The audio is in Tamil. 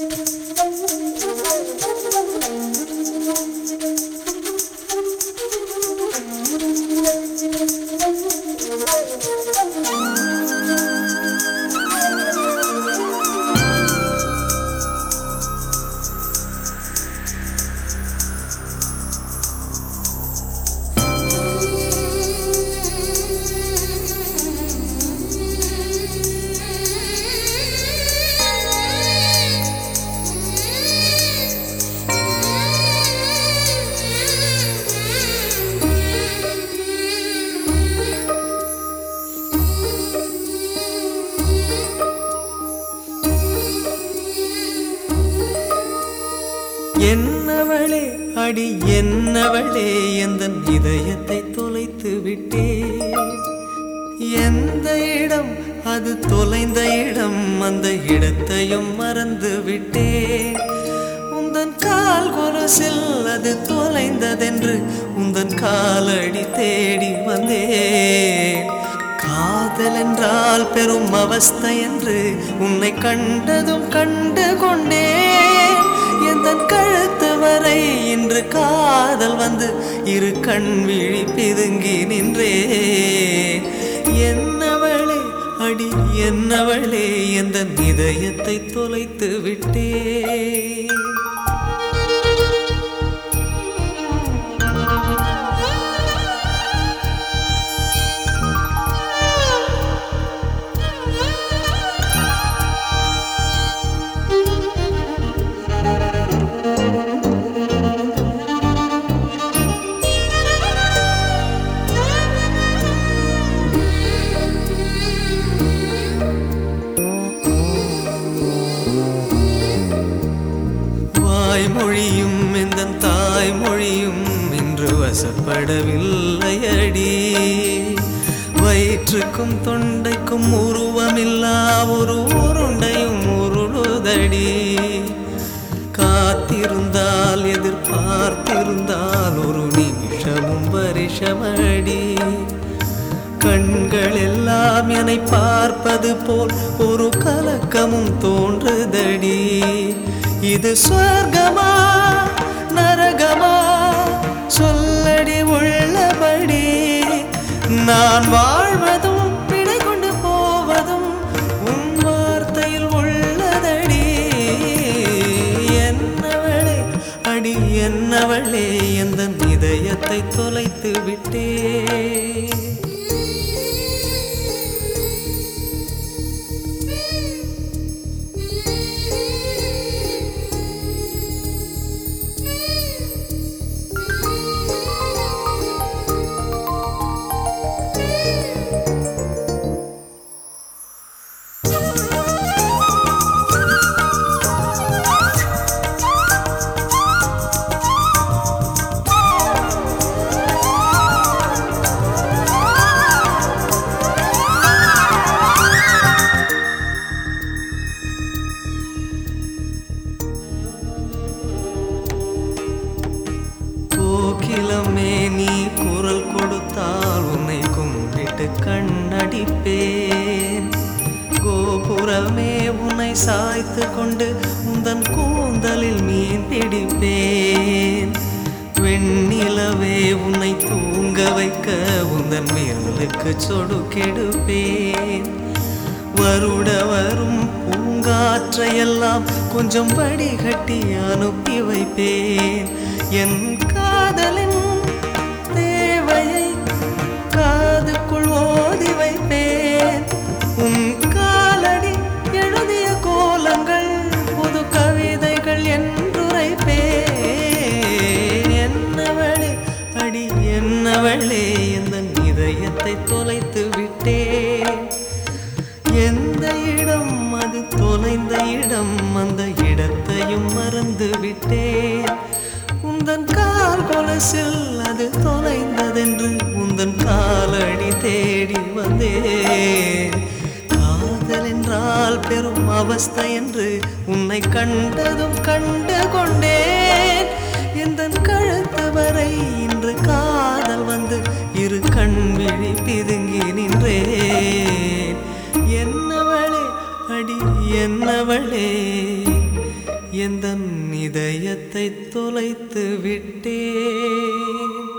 என்னவளே அடி என்னவளே எந்தன் இதயத்தை தொலைத்து விட்டே. எந்த இடம் அது தொலைந்த இடம், அந்த இடத்தையும் மறந்து விட்டே. உந்தன் கால் கொலுசில் அது தொலைந்ததென்று உந்தன் காலடி தேடி வந்தேன். காதல் என்றால் பெரும் அவஸ்தை என்று உன்னை கண்டதும் கண்டு கொண்டேன். எந்தன் கழுத்து வரை இன்று காதல் வந்து இரு கண் விழி பிதுங்கி நின்றேன். என்னவளே அடி என்னவளே எந்தன் இதயத்தை தொலைத்து விட்டேன். மொழியும் இந்த தாய்மொழியும் இன்று வசப்படவில்லை அடி. வயிற்றுக்கும் தொண்டைக்கும் உருவமில்லா ஒரு உருண்டையும் உருளுதடி. காத்திருந்தால் எதிர்பார்த்திருந்தால் ஒரு நிமிஷமும் வருஷமடி. கண்கள் எல்லாம் என்னை பார்ப்பது போல் ஒரு கலக்கமும் தோன்றுதடி. இது சொர்க்கமா நரகமா சொல்லடி உள்ளபடி. நான் வாழ்வதும் பிழை கொண்டு போவதும் உன் வார்த்தையில் உள்ளதடி. என்னவளே அடி என்னவளே எந்தன் இதயத்தை தொலைத்து விட்டே. கோகிலமே நீ குரல் கொடுத்தால் உன்னை கும்பிட்டு கண்ணடிப்பேன். கோபுரமே உன்னை சாய்த்து கொண்டு உந்தன் கூந்தலில் மீன் பிடிப்பேன். வெண்ணிலவே உன்னை தூங்க வைக்க உந்தன் விரலுக்கு சொடுக்கெடுப்பேன். வருட வரும் பூங்காற்றையெல்லாம் கொஞ்சம் வடிகட்டி அனுப்பி வைப்பேன். என் காதலின் தேவையை காதுக்குள் ஓதி வைப்பேன். உன் காலடி எழுதிய கோலங்கள் புது கவிதைகள் என்றுரைப்பேன். என்னவளே அடி என்னவளே எந்தன் இதயத்தை தொலைத்து விட்டேன். எந்த இடம் அது தொலைந்த இடம், அந்த இடத்தையும் மறந்து விட்டேன். உந்தன் கால் கொலுசில் அது தொலைந்ததென்று உந்தன் காலடி தேடி வந்தேன். காதல் என்றால் பெரும் அவஸ்தை என்று உன்னை கண்டதும் கண்டு கொண்டேன். எந்தன் கழுத்து வரை இன்று காதல் வந்து இரு கண் விழி பிதுங்கி நின்றேன். என்னவளே அடி என்னவளே எந்தன் இதயத்தை தொலைத்து விட்டேன்.